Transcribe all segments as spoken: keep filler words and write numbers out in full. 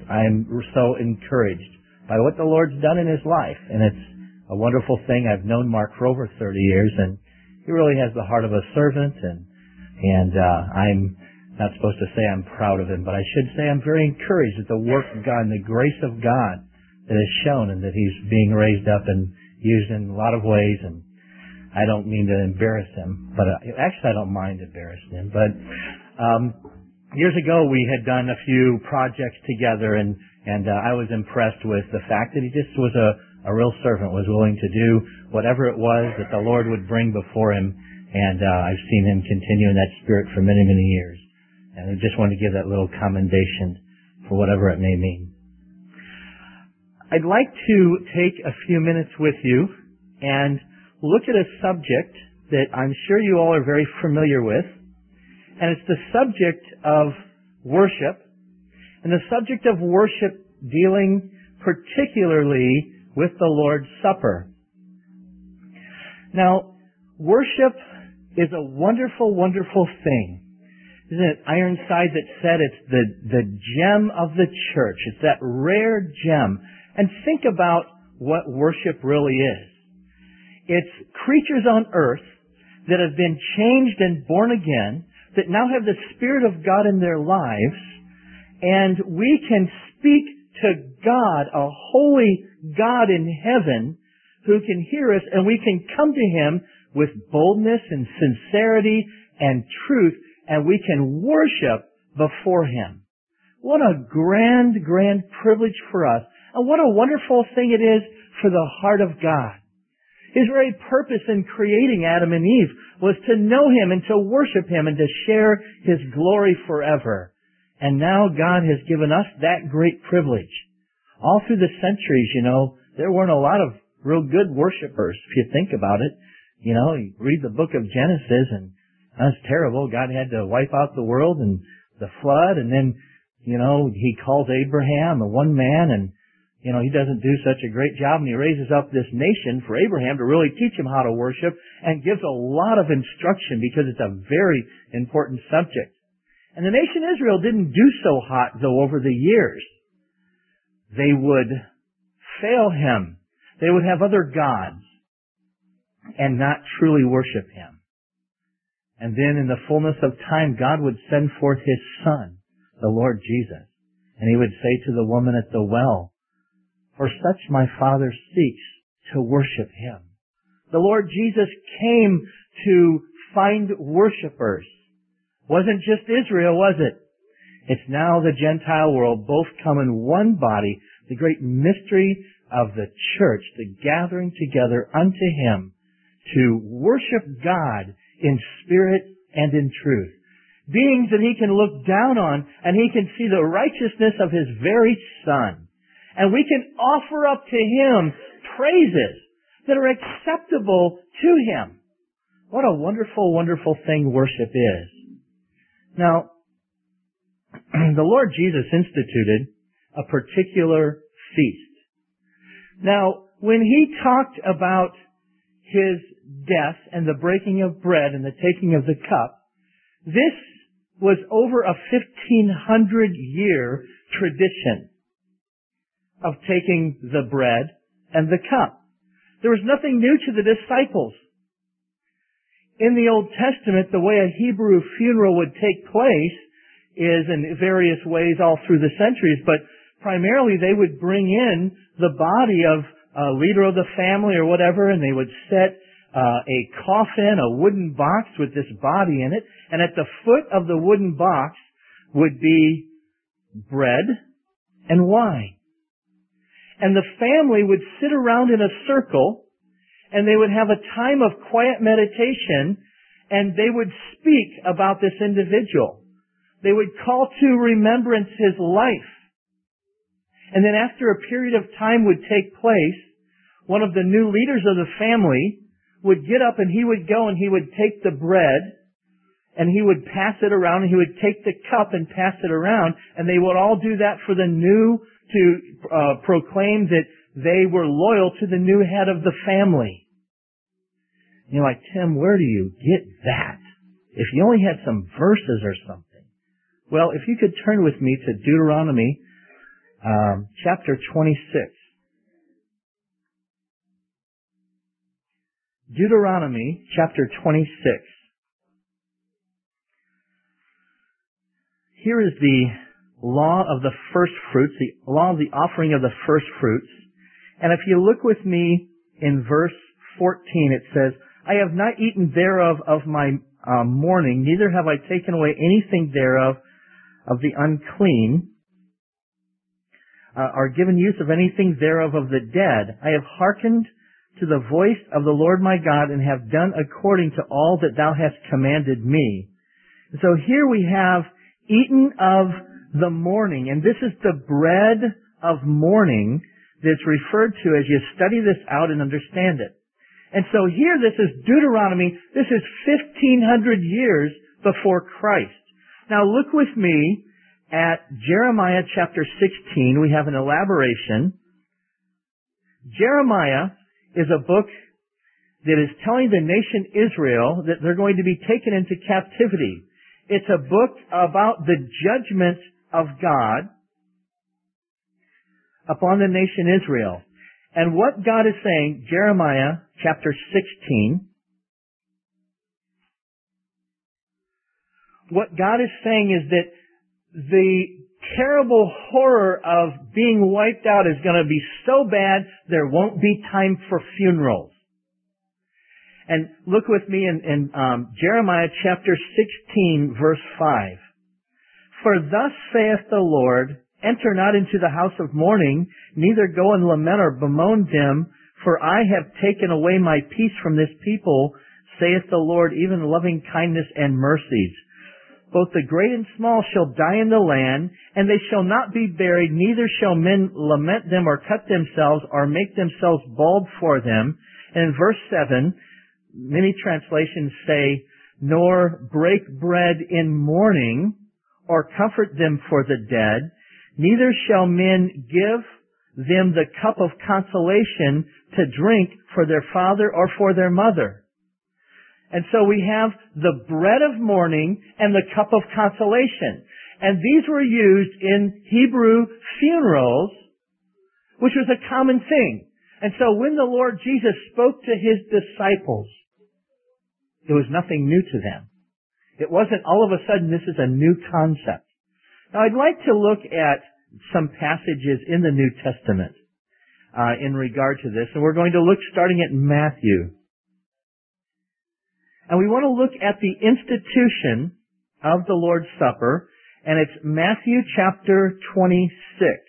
I'm so encouraged by what the Lord's done in his life. And it's a wonderful thing. I've known Mark for over thirty years, and he really has the heart of a servant. And, and uh, I'm not supposed to say I'm proud of him, but I should say I'm very encouraged at the work of God and the grace of God that is shown, and that he's being raised up and used in a lot of ways. And I don't mean to embarrass him, but uh, actually I don't mind embarrassing him. But um, years ago we had done a few projects together, and and uh, I was impressed with the fact that he just was a, a real servant, was willing to do whatever it was that the Lord would bring before him. And uh, I've seen him continue in that spirit for many, many years. And I just wanted to give that little commendation for whatever it may mean. I'd like to take a few minutes with you and look at a subject that I'm sure you all are very familiar with. And it's the subject of worship. And the subject of worship dealing particularly with the Lord's Supper. Now, worship is a wonderful, wonderful thing. Isn't it Ironside that said it's the, the gem of the church? It's that rare gem. And think about what worship really is. It's creatures on earth that have been changed and born again, that now have the Spirit of God in their lives, and we can speak to God, a holy God in heaven, who can hear us, and we can come to Him with boldness and sincerity and truth, and we can worship before Him. What a grand, grand privilege for us. And what a wonderful thing it is for the heart of God. His very purpose in creating Adam and Eve was to know Him and to worship Him and to share His glory forever. And now God has given us that great privilege. All through the centuries, you know, there weren't a lot of real good worshipers, if you think about it. You know, you read the book of Genesis, and that's terrible. God had to wipe out the world and the flood, and then, you know, He calls Abraham, the one man, and, you know, he doesn't do such a great job, and He raises up this nation for Abraham to really teach him how to worship, and gives a lot of instruction because it's a very important subject. And the nation Israel didn't do so hot, though, over the years. They would fail Him. They would have other gods and not truly worship Him. And then in the fullness of time, God would send forth His Son, the Lord Jesus. And He would say to the woman at the well, "For such my Father seeks to worship Him." The Lord Jesus came to find worshipers. Wasn't just Israel, was it? It's now the Gentile world, both come in one body, the great mystery of the church, the gathering together unto Him to worship God in spirit and in truth. Beings that He can look down on, and He can see the righteousness of His very Son. And we can offer up to Him praises that are acceptable to Him. What a wonderful, wonderful thing worship is. Now, the Lord Jesus instituted a particular feast. Now, when He talked about His death and the breaking of bread and the taking of the cup, this was over a fifteen hundred year tradition of taking the bread and the cup. There was nothing new to the disciples. In the Old Testament, the way a Hebrew funeral would take place is in various ways all through the centuries, but primarily they would bring in the body of a leader of the family or whatever, and they would set uh, a coffin, a wooden box with this body in it, and at the foot of the wooden box would be bread and wine. And the family would sit around in a circle, and they would have a time of quiet meditation, and they would speak about this individual. They would call to remembrance his life. And then after a period of time would take place, one of the new leaders of the family would get up and he would go and he would take the bread and he would pass it around, and he would take the cup and pass it around, and they would all do that for the new to uh, proclaim that they were loyal to the new head of the family. You're like, Tim, where do you get that? If you only had some verses or something. Well, if you could turn with me to Deuteronomy um, chapter twenty-six. Deuteronomy chapter twenty-six. Here is the law of the first fruits, the law of the offering of the first fruits. And if you look with me in verse fourteen, it says, I have not eaten thereof of my uh, mourning, neither have I taken away anything thereof of the unclean, uh, or given use of anything thereof of the dead. I have hearkened to the voice of the Lord my God, and have done according to all that thou hast commanded me. So here we have eaten of the mourning, and this is the bread of mourning that's referred to as you study this out and understand it. And so here this is Deuteronomy, this is fifteen hundred years before Christ. Now look with me at Jeremiah chapter sixteen. We have an elaboration. Jeremiah is a book that is telling the nation Israel that they're going to be taken into captivity. It's a book about the judgment of God upon the nation Israel. And what God is saying, Jeremiah chapter sixteen, what God is saying is that the terrible horror of being wiped out is going to be so bad there won't be time for funerals. And look with me in, in um, Jeremiah chapter sixteen, verse five. For thus saith the Lord, enter not into the house of mourning, neither go and lament or bemoan them, for I have taken away my peace from this people, saith the Lord, even loving kindness and mercies. Both the great and small shall die in the land, and they shall not be buried, neither shall men lament them or cut themselves or make themselves bald for them. And in verse seven, many translations say, nor break bread in mourning, or comfort them for the dead, neither shall men give them the cup of consolation to drink for their father or for their mother. And so we have the bread of mourning and the cup of consolation. And these were used in Hebrew funerals, which was a common thing. And so when the Lord Jesus spoke to His disciples, it was nothing new to them. It wasn't all of a sudden this is a new concept. Now I'd like to look at some passages in the New Testament uh, in regard to this. And we're going to look starting at Matthew. And we want to look at the institution of the Lord's Supper, and it's Matthew chapter twenty-six.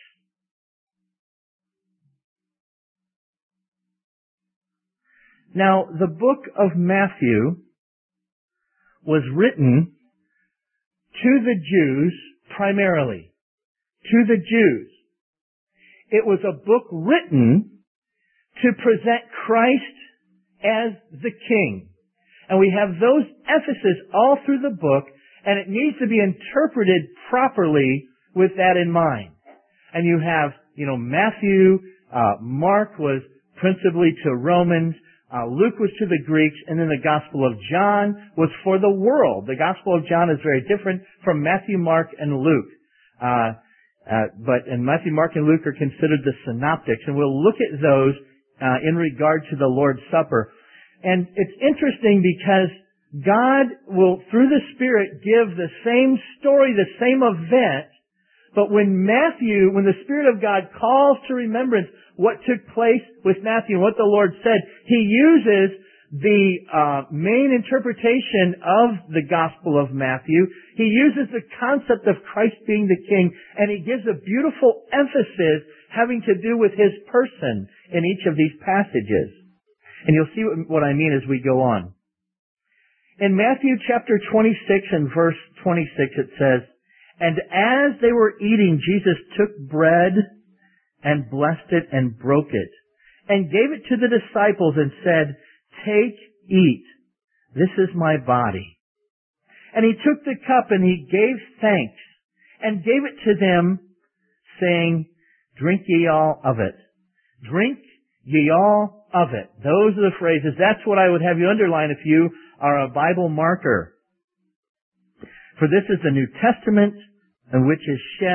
Now, the book of Matthew was written to the Jews primarily. To the Jews. It was a book written to present Christ as the King. And we have those emphases all through the book, and it needs to be interpreted properly with that in mind. And you have, you know, Matthew, uh, Mark was principally to Romans, uh, Luke was to the Greeks, and then the Gospel of John was for the world. The Gospel of John is very different from Matthew, Mark, and Luke. Uh, uh, but, and Matthew, Mark, and Luke are considered the synoptics, and we'll look at those, uh, in regard to the Lord's Supper. And it's interesting because God will, through the Spirit, give the same story, the same event, but when Matthew, when the Spirit of God calls to remembrance what took place with Matthew and what the Lord said, He uses the uh, main interpretation of the Gospel of Matthew. He uses the concept of Christ being the King, and He gives a beautiful emphasis having to do with His person in each of these passages. And you'll see what I mean as we go on. In Matthew chapter twenty-six and verse twenty-six it says, and as they were eating, Jesus took bread and blessed it and broke it and gave it to the disciples and said, take, eat. This is my body. And He took the cup and He gave thanks and gave it to them, saying, drink ye all of it. Drink ye all of it. Those are the phrases. That's what I would have you underline if you are a Bible marker. For this is the New Testament, and which is shed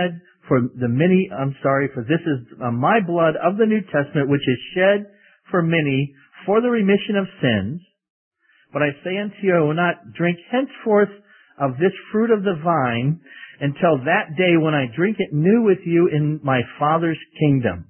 for the many, I'm sorry, for this is uh, my blood of the New Testament, which is shed for many for the remission of sins. But I say unto you, I will not drink henceforth of this fruit of the vine until that day when I drink it new with you in my Father's kingdom.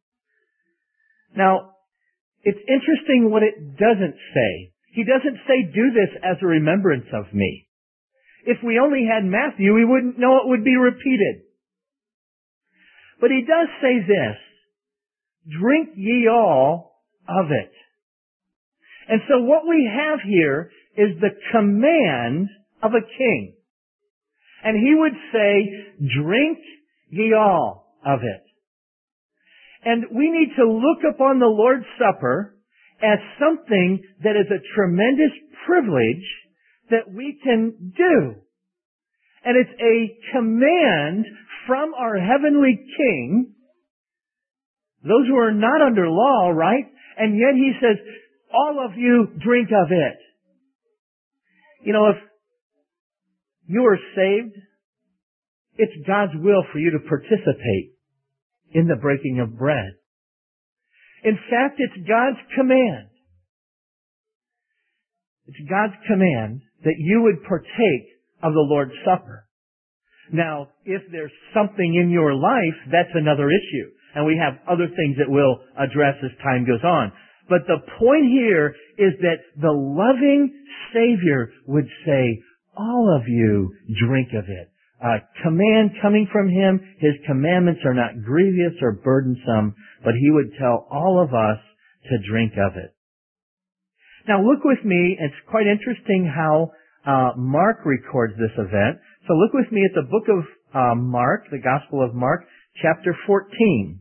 Now, it's interesting what it doesn't say. He doesn't say, do this as a remembrance of me. If we only had Matthew, we wouldn't know it would be repeated. But he does say this, drink ye all of it. And so what we have here is the command of a king. And he would say, drink ye all of it. And we need to look upon the Lord's Supper as something that is a tremendous privilege that we can do. And it's a command from our heavenly King, those who are not under law, right? And yet he says, all of you drink of it. You know, if you are saved, it's God's will for you to participate in the breaking of bread. In fact, it's God's command. It's God's command that you would partake of the Lord's Supper. Now, if there's something in your life, that's another issue. And we have other things that we'll address as time goes on. But the point here is that the loving Savior would say, all of you drink of it. A command coming from Him. His commandments are not grievous or burdensome, but He would tell all of us to drink of it. Now look with me, it's quite interesting how uh, Mark records this event. So look with me at the book of uh, Mark, the Gospel of Mark, chapter fourteen.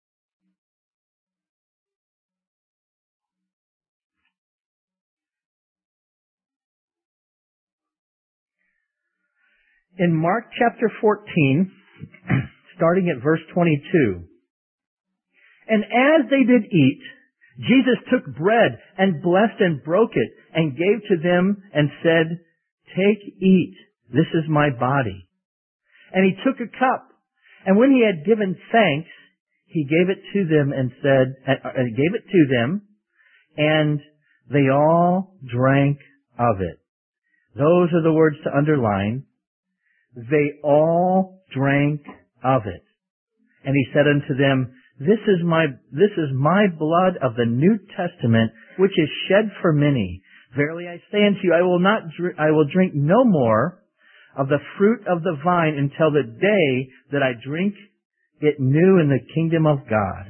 In Mark chapter fourteen, starting at verse twenty-two, and as they did eat, Jesus took bread and blessed and broke it and gave to them and said, take, eat, this is my body. And he took a cup, and when he had given thanks, he gave it to them and said, uh, gave it to them, and they all drank of it. Those are the words to underline. They all drank of it. And he said unto them, This is my, this is my blood of the New Testament, which is shed for many. Verily I say unto you, I will not, dr- I will drink no more of the fruit of the vine until the day that I drink it new in the kingdom of God.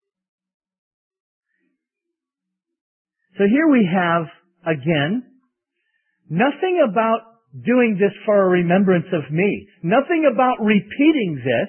So here we have, again, nothing about doing this for a remembrance of me. Nothing about repeating this.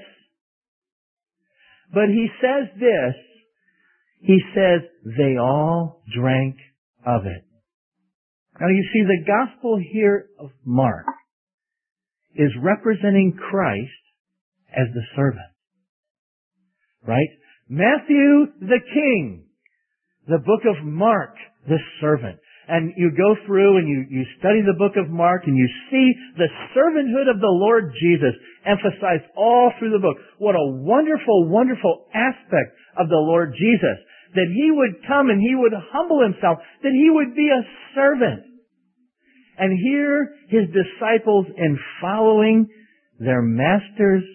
But he says this. He says, they all drank of it. Now you see, the gospel here of Mark is representing Christ as the servant. Right? Matthew, the king. The book of Mark, the servant. And you go through and you, you study the book of Mark and you see the servanthood of the Lord Jesus emphasized all through the book. What a wonderful, wonderful aspect of the Lord Jesus. That He would come and He would humble Himself. That He would be a servant. And here His disciples, in following their Master's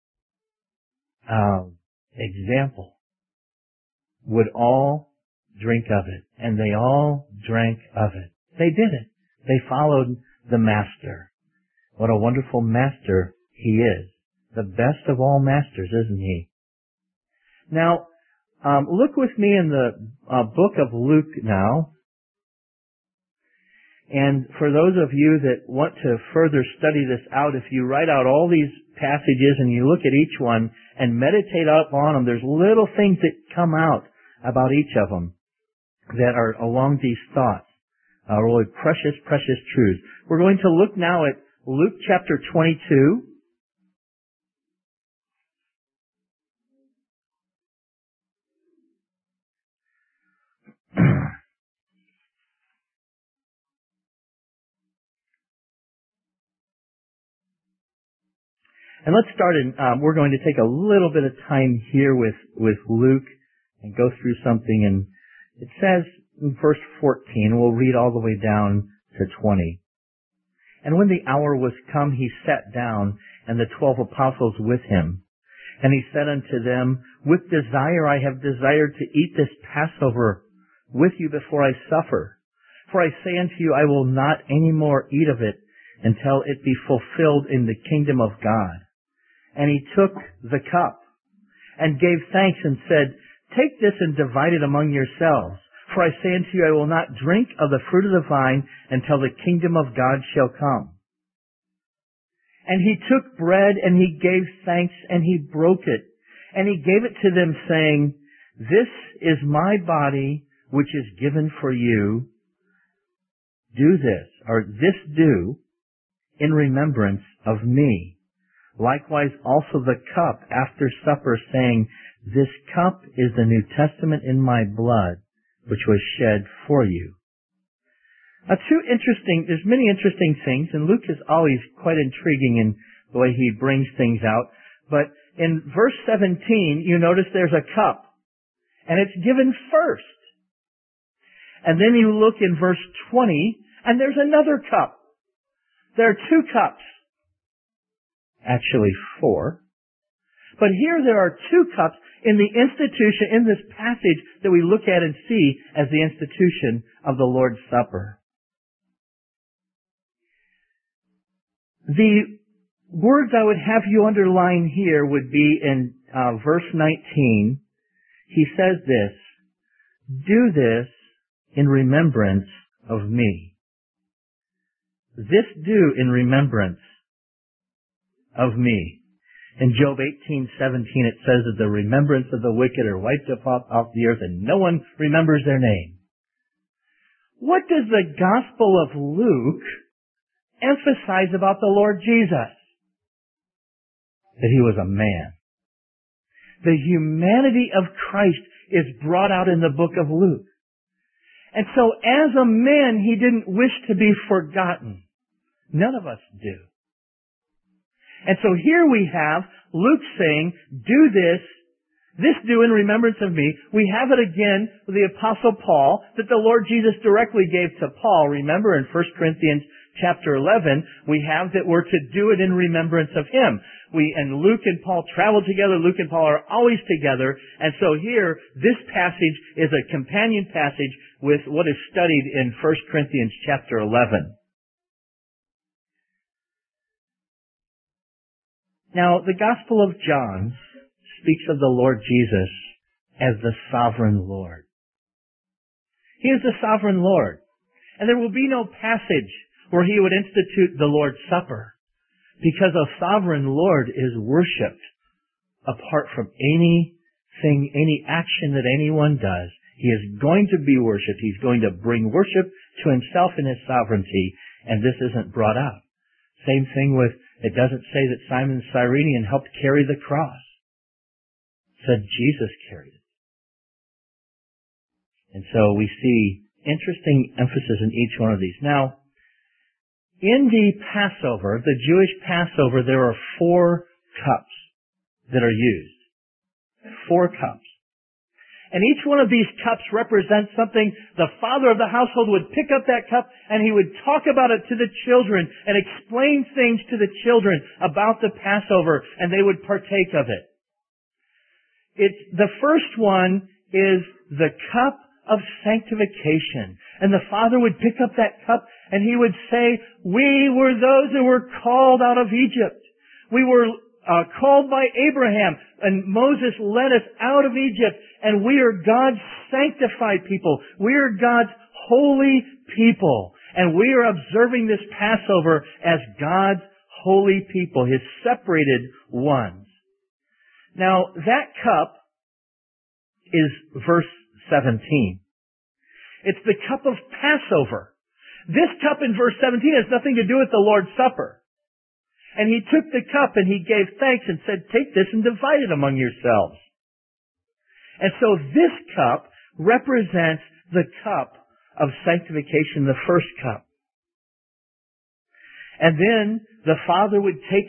uh, example, would all drink of it. And they all drank of it. They did it. They followed the Master. What a wonderful Master He is. The best of all masters, isn't He? Now, um, look with me in the uh, book of Luke now. And for those of you that want to further study this out, if you write out all these passages and you look at each one and meditate up on them, there's little things that come out about each of them that are along these thoughts. Uh, really precious, precious truths. We're going to look now at Luke chapter twenty-two. And let's start in, um, we're going to take a little bit of time here with, with Luke and go through something. And it says in verse fourteen, we'll read all the way down to twenty. And when the hour was come, he sat down, and the twelve apostles with him. And he said unto them, With desire I have desired to eat this Passover with you before I suffer. For I say unto you, I will not any more eat of it until it be fulfilled in the kingdom of God. And he took the cup and gave thanks and said, Take this and divide it among yourselves. For I say unto you, I will not drink of the fruit of the vine until the kingdom of God shall come. And he took bread and he gave thanks and he broke it. And he gave it to them saying, This is my body which is given for you. Do this, or this do, in remembrance of me. Likewise also the cup after supper, saying, This cup is the New Testament in my blood, which was shed for you. Now, two interesting, there's many interesting things, and Luke is always quite intriguing in the way he brings things out. But in verse seventeen, you notice there's a cup, and it's given first. And then you look in verse twenty, and there's another cup. There are two cups. Actually, four. But here there are two cups in the institution, in this passage that we look at and see as the institution of the Lord's Supper. The words I would have you underline here would be in uh, verse nineteen. He says this, Do this in remembrance of me. This do in remembrance of me. In Job eighteen seventeen it says that the remembrance of the wicked are wiped off, off the earth and no one remembers their name. What does the Gospel of Luke emphasize about the Lord Jesus? That he was a man. The humanity of Christ is brought out in the book of Luke. And so as a man, he didn't wish to be forgotten. None of us do. And so here we have Luke saying, do this, this do in remembrance of me. We have it again with the Apostle Paul that the Lord Jesus directly gave to Paul. Remember in First Corinthians chapter eleven, we have that we're to do it in remembrance of him. We, and Luke and Paul travel together. Luke and Paul are always together. And so here, this passage is a companion passage with what is studied in First Corinthians chapter eleven. Now, the Gospel of John speaks of the Lord Jesus as the sovereign Lord. He is the sovereign Lord. And there will be no passage where he would institute the Lord's Supper, because a sovereign Lord is worshipped apart from anything, any action that anyone does. He is going to be worshipped. He's going to bring worship to himself in his sovereignty, and this isn't brought out. Same thing with, it doesn't say that Simon the Cyrenian helped carry the cross. It said Jesus carried it. And so we see interesting emphasis in each one of these. Now, in the Passover, the Jewish Passover, there are four cups that are used. Four cups. And each one of these cups represents something. The father of the household would pick up that cup and he would talk about it to the children and explain things to the children about the Passover, and they would partake of it. It's, the first one is the cup of sanctification. And the father would pick up that cup and he would say, we were those who were called out of Egypt. We were uh, called by Abraham, and Moses led us out of Egypt, and we are God's sanctified people. We are God's holy people. And we are observing this Passover as God's holy people, His separated ones. Now, that cup is verse seventeen. It's the cup of Passover. This cup in verse seventeen has nothing to do with the Lord's Supper. And he took the cup and he gave thanks and said, take this and divide it among yourselves. And so this cup represents the cup of sanctification, the first cup. And then the Father would take up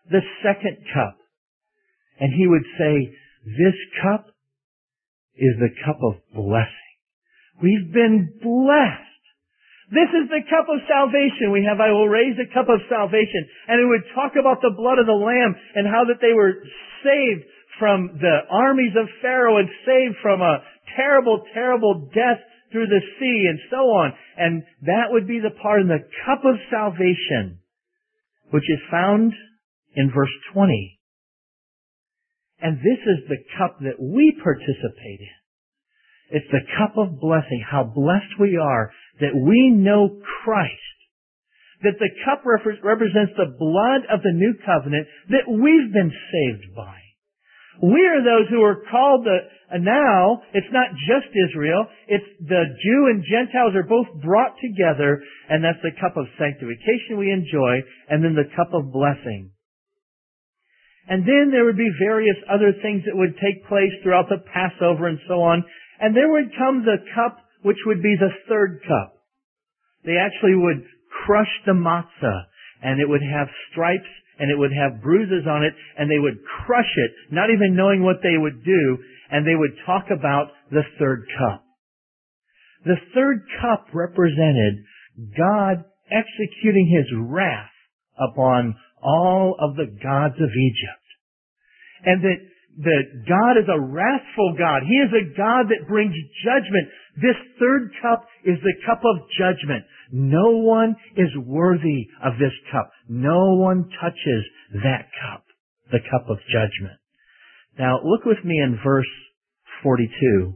the second cup. And he would say, this cup is the cup of blessing. We've been blessed. This is the cup of salvation. We have, I will raise a cup of salvation. And it would talk about the blood of the Lamb and how that they were saved from the armies of Pharaoh and saved from a terrible, terrible death through the sea and so on. And that would be the part in the cup of salvation, which is found in verse twenty. And this is the cup that we participate in. It's the cup of blessing, how blessed we are that we know Christ. That the cup rep- represents the blood of the new covenant that we've been saved by. We are those who are called the, uh, now, it's not just Israel, it's the Jew and Gentiles are both brought together, and that's the cup of sanctification we enjoy, and then the cup of blessing. And then there would be various other things that would take place throughout the Passover and so on. And there would come the cup, which would be the third cup. They actually would crush the matzah, and it would have stripes, and it would have bruises on it, and they would crush it, not even knowing what they would do, and they would talk about the third cup. The third cup represented God executing His wrath upon all of the gods of Egypt. And that that God is a wrathful God. He is a God that brings judgment. This third cup is the cup of judgment. No one is worthy of this cup. No one touches that cup, the cup of judgment. Now, look with me in verse forty-two.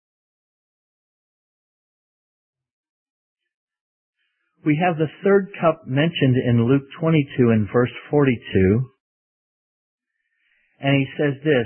We have the third cup mentioned in Luke twenty-two in verse forty-two. And he says this,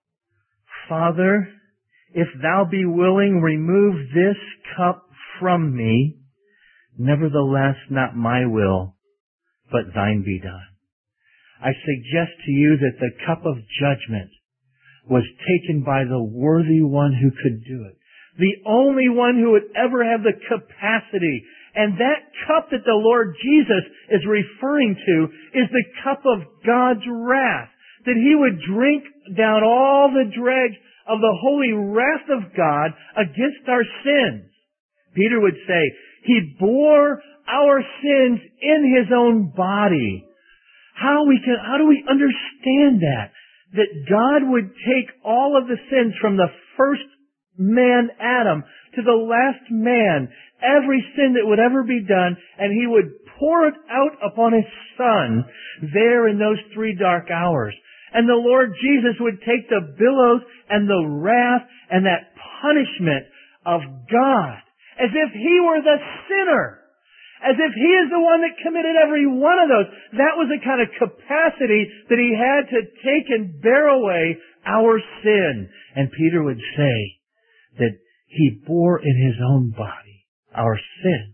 Father, if thou be willing, remove this cup from me. Nevertheless, not my will, but thine be done. I suggest to you that the cup of judgment was taken by the worthy one who could do it. The only one who would ever have the capacity. And that cup that the Lord Jesus is referring to is the cup of God's wrath. That He would drink down all the dregs of the holy wrath of God against our sins. Peter would say, He bore our sins in His own body. How we can, how do we understand that? That God would take all of the sins from the first man, Adam, to the last man, every sin that would ever be done, and He would pour it out upon His Son there in those three dark hours. And the Lord Jesus would take the billows and the wrath and that punishment of God as if He were the sinner. As if He is the one that committed every one of those. That was the kind of capacity that He had to take and bear away our sin. And Peter would say that He bore in His own body our sins.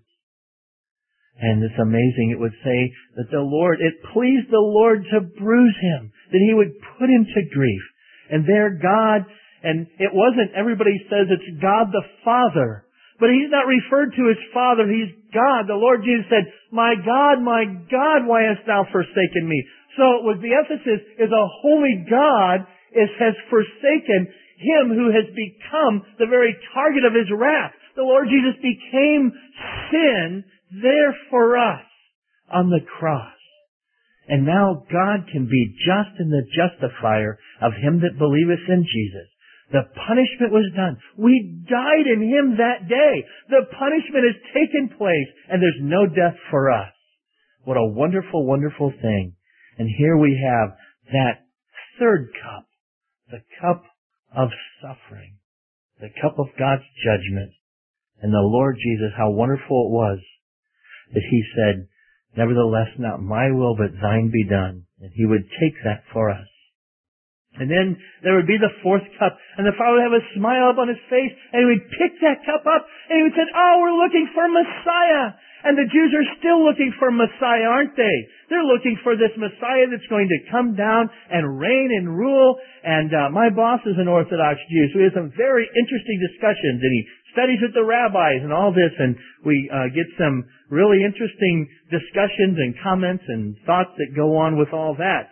And it's amazing, it would say that the Lord, it pleased the Lord to bruise Him, that He would put Him to grief. And there God, and it wasn't, everybody says it's God the Father, but He's not referred to as Father, He's God. The Lord Jesus said, my God, my God, why hast thou forsaken me? So it was the emphasis is a holy God is, has forsaken Him who has become the very target of His wrath. The Lord Jesus became sin there for us on the cross. And now God can be just and the justifier of him that believeth in Jesus. The punishment was done. We died in Him that day. The punishment has taken place and there's no death for us. What a wonderful, wonderful thing. And here we have that third cup, the cup of suffering, the cup of God's judgment. And the Lord Jesus, how wonderful it was that He said, nevertheless, not my will, but thine be done. And He would take that for us. And then there would be the fourth cup, and the Father would have a smile up on His face, and He would pick that cup up, and He would say, oh, we're looking for Messiah. And the Jews are still looking for Messiah, aren't they? They're looking for this Messiah that's going to come down and reign and rule. And uh, my boss is an Orthodox Jew, so we have some very interesting discussions, and he studies with the rabbis and all this, and we uh, get some really interesting discussions and comments and thoughts that go on with all that.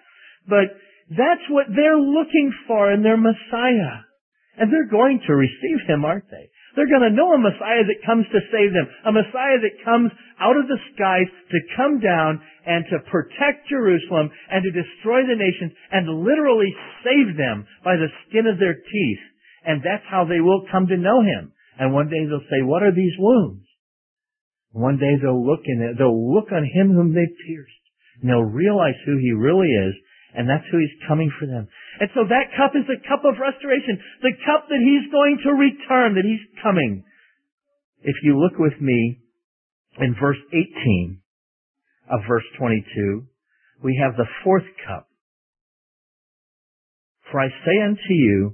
but that's what they're looking for in their Messiah. And they're going to receive Him, aren't they? They're going to know a Messiah that comes to save them. A Messiah that comes out of the skies to come down and to protect Jerusalem and to destroy the nations and literally save them by the skin of their teeth. And that's how they will come to know Him. And one day they'll say, what are these wounds? One day they'll look in it, they'll look on Him whom they pierced. And they'll realize who He really is. And that's who He's coming for them. And so that cup is the cup of restoration. The cup that He's going to return, that He's coming. If you look with me in verse eighteen of verse twenty-two, we have the fourth cup. For I say unto you,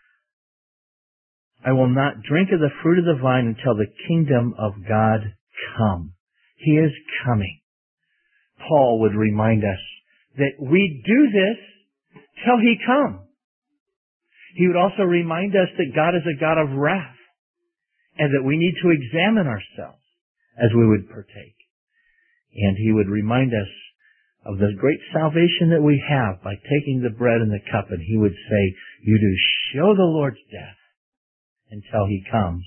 I will not drink of the fruit of the vine until the kingdom of God come. He is coming. Paul would remind us that we do this till He come. He would also remind us that God is a God of wrath and that we need to examine ourselves as we would partake. And He would remind us of the great salvation that we have by taking the bread and the cup, and He would say, you do show the Lord's death until He comes.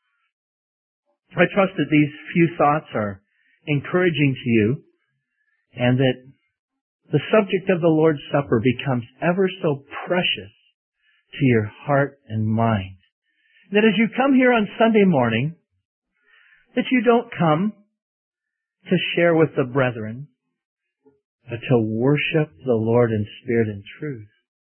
I trust that these few thoughts are encouraging to you and that the subject of the Lord's Supper becomes ever so precious to your heart and mind. That as you come here on Sunday morning, that you don't come to share with the brethren, but to worship the Lord in spirit and truth.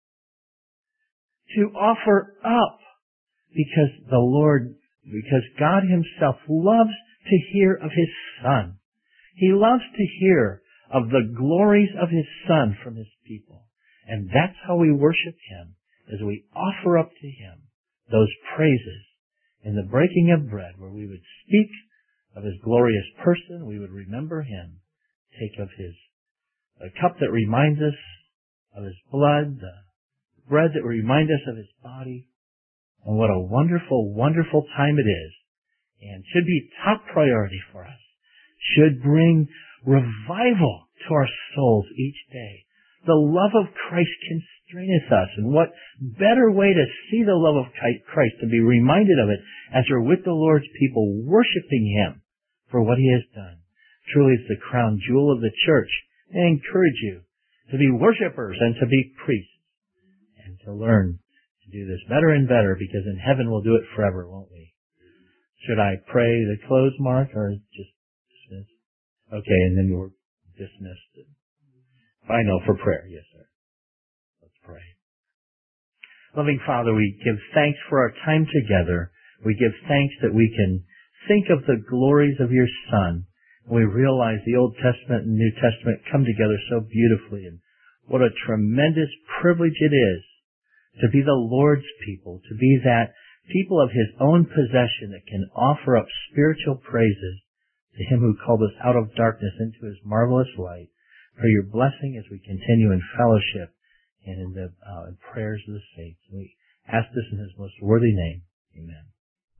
To offer up because the Lord, because God Himself loves to hear of His Son. He loves to hear of the glories of His Son from His people. And that's how we worship Him, as we offer up to Him those praises in the breaking of bread, where we would speak of His glorious person, we would remember Him, take of His a cup that reminds us of His blood, the bread that reminds us of His body, and what a wonderful, wonderful time it is, and should be top priority for us, should bring revival to our souls each day. The love of Christ constraineth us, and what better way to see the love of Christ, to be reminded of it as we're with the Lord's people, worshiping Him for what He has done. Truly it's the crown jewel of the church. I encourage you to be worshipers and to be priests, and to learn to do this better and better, because in heaven we'll do it forever, won't we? Should I pray the close, Mark, or just dismiss? Okay, and then we're dismissed. I know, for prayer. Yes, sir. Let's pray. Loving Father, we give thanks for our time together. We give thanks that we can think of the glories of your Son. We realize the Old Testament and New Testament come together so beautifully, and what a tremendous privilege it is to be the Lord's people, to be that people of His own possession that can offer up spiritual praises to Him who called us out of darkness into His marvelous light, for your blessing as we continue in fellowship and in the uh, in prayers of the saints. We ask this in His most worthy name. Amen.